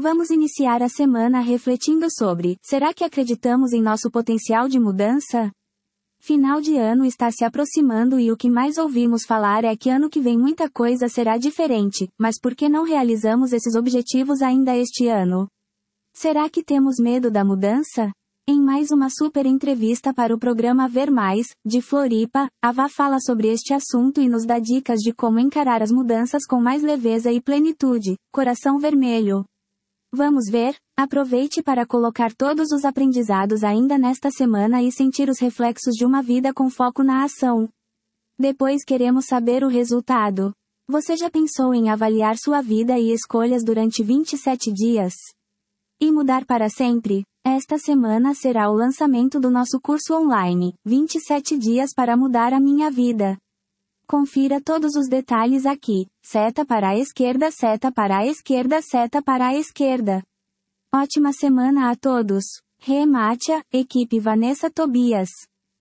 Vamos iniciar a semana refletindo sobre: será que acreditamos em nosso potencial de mudança? Final de ano está se aproximando e o que mais ouvimos falar é que ano que vem muita coisa será diferente, mas por que não realizamos esses objetivos ainda este ano? Será que temos medo da mudança? Em mais uma super entrevista para o programa Ver Mais, de Floripa, a Vá fala sobre este assunto e nos dá dicas de como encarar as mudanças com mais leveza e plenitude. Coração vermelho. Vamos ver? Aproveite para colocar todos os aprendizados ainda nesta semana e sentir os reflexos de uma vida com foco na ação. Depois queremos saber o resultado. Você já pensou em avaliar sua vida e escolhas durante 27 dias? E mudar para sempre? Esta semana será o lançamento do nosso curso online, 27 dias para mudar a minha vida. Confira todos os detalhes aqui. Seta para a esquerda, seta para a esquerda, seta para a esquerda. Ótima semana a todos. Rematia, equipe Vanessa Tobias.